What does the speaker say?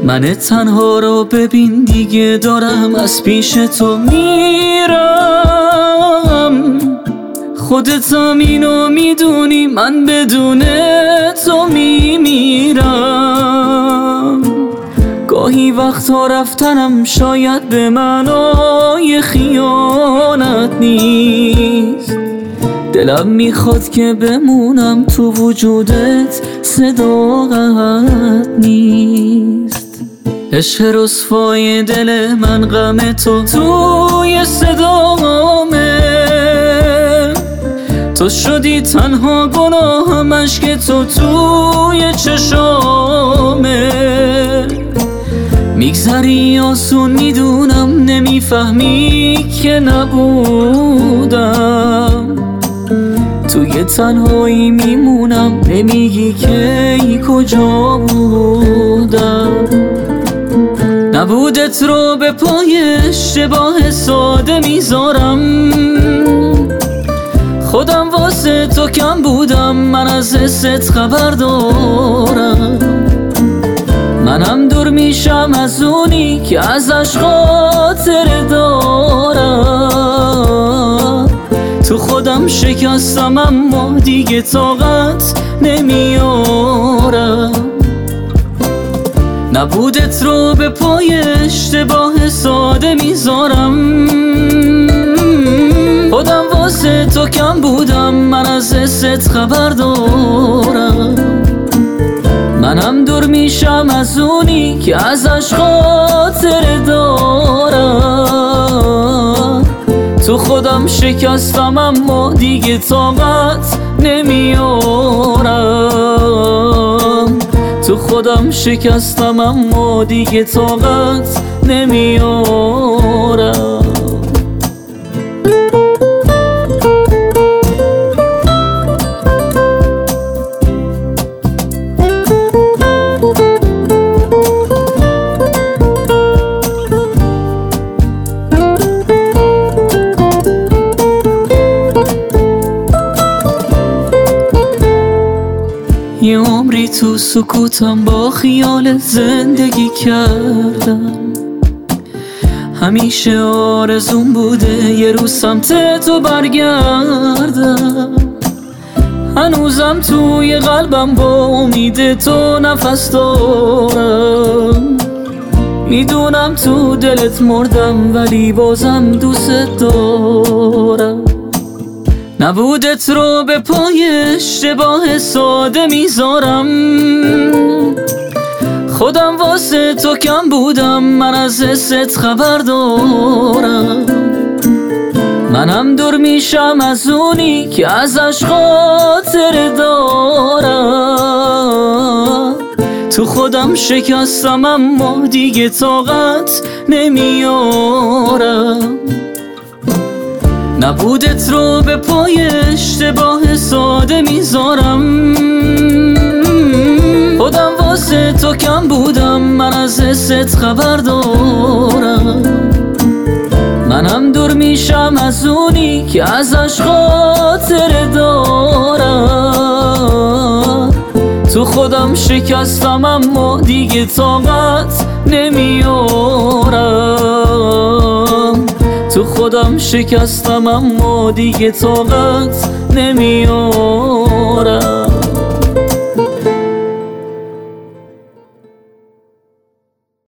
من تنها رو ببین دیگه دارم از پیش تو میرم. خودت هم اینو میدونی من بدون تو میمیرم. گاهی وقتا رفتنم شاید به معنای خیانت نیست. دلم میخواد که بمونم تو وجودت صداقت نیست. عشق رسوای دل من غم تو توی صدامه. تو شدی تنها گناهم اشک تو توی چشامه. میگذری آسون میدونم نمیفهمی که نبودم. توی تنهایی میمونم نمیگی که ای کجا بودم. نبودت رو به پای اشتباه ساده میذارم. خودم واسه تو کم بودم من از حست خبر دارم. منم دور میشم از اونی که ازش خاطره دارم. تو خودم شکستم اما دیگه طاقت نمیارم. نبودت رو به پای اشتباه ساده میذارم. خودم واسه تو کم بودم من از حست خبر دارم. منم دور میشم از اونی که ازش خاطره دارم. تو خودم شکستم اما دیگه طاقت نمیارم. تو خودم شکستم اما دیگه طاقت نمیارم. یه عمری تو سکوتم با خیال زندگی کردم. همیشه آرزوم بوده یه روز سمت تو برگردم. هنوزم توی قلبم با امید تو نفس دارم. میدونم تو دلت مردم ولی بازم دوست دارم. نبودت رو به پای اشتباه ساده میذارم. خودم واسه تو کم بودم من از حست خبر دارم. منم دور میشم از اونی که ازش خاطره دارم. تو خودم شکستم اما دیگه طاقت نمیارم. نبودت رو به پای اشتباه ساده میذارم. خودم واسه تو کم بودم من از حست خبر دارم. منم دور میشم از اونی که ازش خاطره دارم. تو خودم شکستم اما دیگه طاقت نمیارم. تو خودم شکستم اما دیگه طاقت نمیارم.